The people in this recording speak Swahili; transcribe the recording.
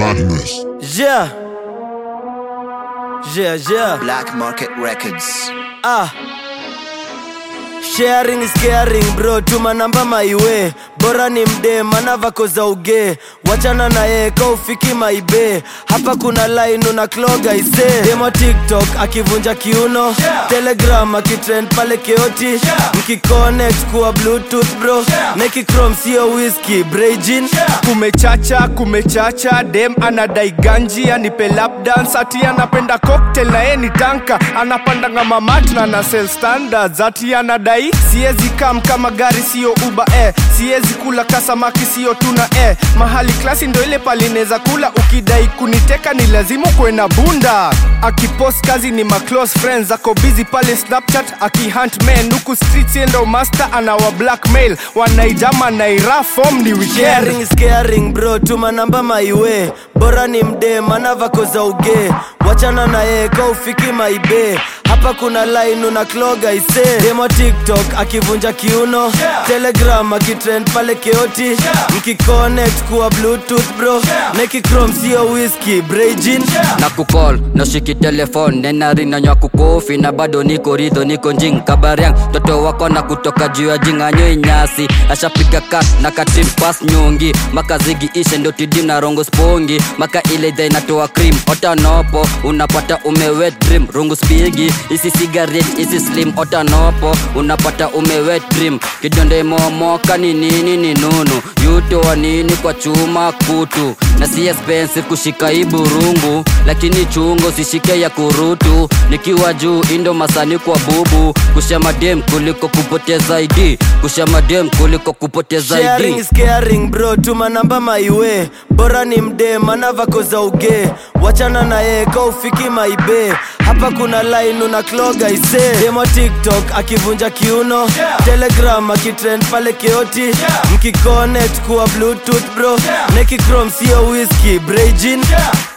Badness. Yeah. Black Market Records. Sharing is caring bro, tuma namba my way. Bora ni mde manava koza uge. Wachana na ye ka ufiki maibe. Hapa kuna line una kloga ise. Demo TikTok akivunja kiuno, Telegram akitrend pale keoti, mkiconnect kuwa Bluetooth bro, Neki Chrome sio whiskey, Brejin. Kumechacha, dem anadai ganji, anipe lap dance, ati anapenda cocktail na ye ni tanka, anapanda nga mamat na na sell standards, ati anadai siezi kam kama gari sio Uber siezi kula kasamaki sio tuna mahali klasi ndo ile palineza kula, ukidai kuniteka ni lazimu kwe na bunda. Akipost kazi ni ma close friends, ako busy pale Snapchat akihunt men, huku streets endo master anawa blackmail, wanaijama na ira form ni weekend. Sharing is caring bro, tuma namba my way. Bora ni mde manava koza uge. Wachana na ye ka ufiki maibe. Hapa kuna line una kloga ise. Demo TikTok akivunja kiuno, Telegram akitrend pale keoti, mkiconnect kuwa Bluetooth bro, Neki Chrome sio whiskey, Brejin. Na kukol, na shiki telefone, nena ring nywa kukofi, na bado niko ridho, niko njing kabariang. Toto wako na kutoka juu ya jinga nyoi nyasi, ashapika kat na katim pass nyongi. Maka zigi ishe ndo tidim na rongo spongi, maka ile day natoa cream. Ota nopo, unapata umewet dream. Rongo spigi, isi cigarette, isi slim. Ota nopo, unapata umewet dream. Kidonde momoka ni nini ni nunu, yuto wa nini kwa chuma kutu. Na si expensive kushika iburungu, lakini chungo sishike ya kurutu. Nikiwa juu indo masani kwa bubu, kushama dem kuliko kupoteza ID, kushama dem kuliko kupoteza ID. Sharing is caring bro, tuma namba my way. Bora ni mde manava koza uge. Wachana na ye ka ufiki maibe. Hapa kuna line una kloga ise. Demo TikTok akivunja kiuno, Telegram akitrend pale keoti, mkiconnect kuwa Bluetooth bro, Neki Chrome sio whiskey, Brejin.